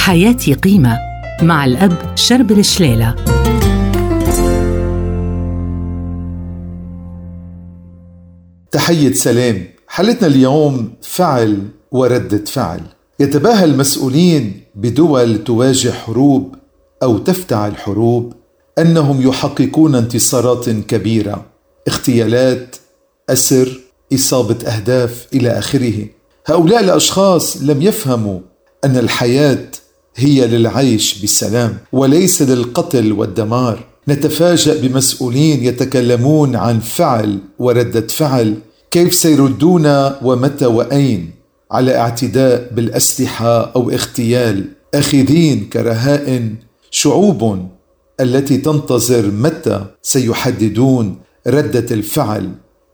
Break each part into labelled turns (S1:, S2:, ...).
S1: حياتي قيمة مع الأب شربل شليلة.
S2: تحية سلام. حلتنا اليوم فعل وردة فعل. يتباهى المسؤولين بدول تواجه حروب أو تفتعل حروب أنهم يحققون انتصارات كبيرة، اغتيالات، أسر، إصابة أهداف إلى آخره. هؤلاء الأشخاص لم يفهموا أن الحياة هي للعيش بسلام وليس للقتل والدمار. نتفاجأ بمسؤولين يتكلمون عن فعل وردة فعل، كيف سيردون ومتى وأين على اعتداء بالأسلحة أو اغتيال، أخذين كرهائن شعوب التي تنتظر متى سيحددون ردة الفعل.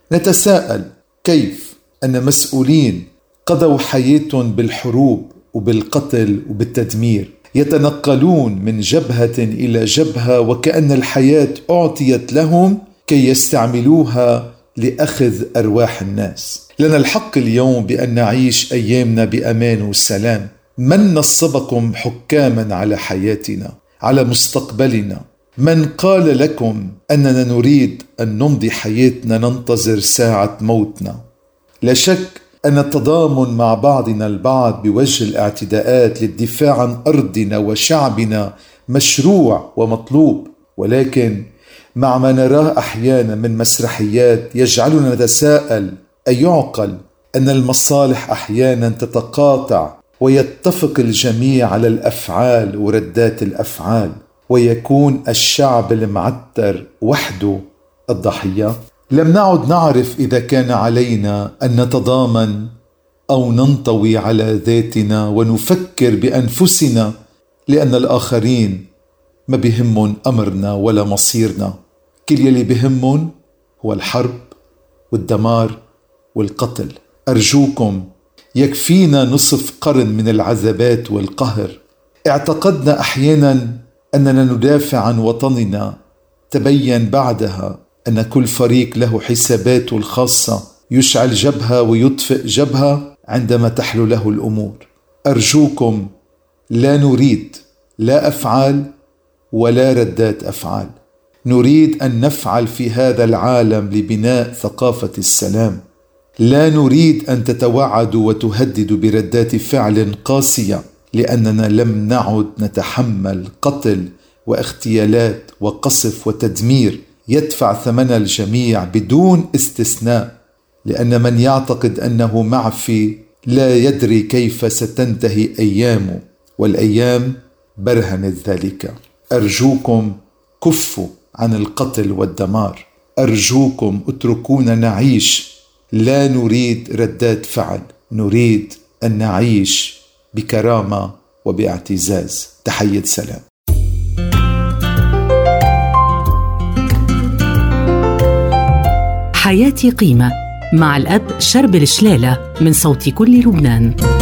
S2: نتساءل كيف أن مسؤولين قضوا حياتهم بالحروب وبالقتل وبالتدمير يتنقلون من جبهة إلى جبهة وكأن الحياة أعطيت لهم كي يستعملوها لأخذ أرواح الناس. لنا الحق اليوم بأن نعيش أيامنا بأمان وسلام. من نصبكم حكاما على حياتنا، على مستقبلنا؟ من قال لكم أننا نريد أن نمضي حياتنا ننتظر ساعة موتنا؟ لا شك أن التضامن مع بعضنا البعض بوجه الاعتداءات للدفاع عن أرضنا وشعبنا مشروع ومطلوب، ولكن مع ما نراه أحيانا من مسرحيات يجعلنا نتساءل أيعقل أن المصالح أحيانا تتقاطع ويتفق الجميع على الأفعال وردات الأفعال، ويكون الشعب المعتر وحده الضحية؟ لم نعد نعرف إذا كان علينا أن نتضامن أو ننطوي على ذاتنا ونفكر بأنفسنا، لأن الآخرين ما بيهمهم أمرنا ولا مصيرنا. كل يلي بيهمهم هو الحرب والدمار والقتل. أرجوكم، يكفينا نصف قرن من العذابات والقهر. اعتقدنا أحيانا أننا ندافع عن وطننا، تبين بعدها أن كل فريق له حساباته الخاصة، يشعل جبهة ويطفئ جبهة عندما تحلو له الأمور. أرجوكم، لا نريد لا أفعال ولا ردات أفعال. نريد أن نفعل في هذا العالم لبناء ثقافة السلام. لا نريد أن تتوعدوا وتهددوا بردات فعل قاسية، لأننا لم نعد نتحمل قتل واغتيالات وقصف وتدمير يدفع ثمن الجميع بدون استثناء، لأن من يعتقد أنه معفي لا يدري كيف ستنتهي أيامه، والأيام برهنت ذلك. أرجوكم كفوا عن القتل والدمار. أرجوكم اتركونا نعيش. لا نريد ردات فعل، نريد أن نعيش بكرامة وباعتزاز. تحية سلام.
S1: حياتي قيمة مع الأب شربل شليلة من صوت كل لبنان.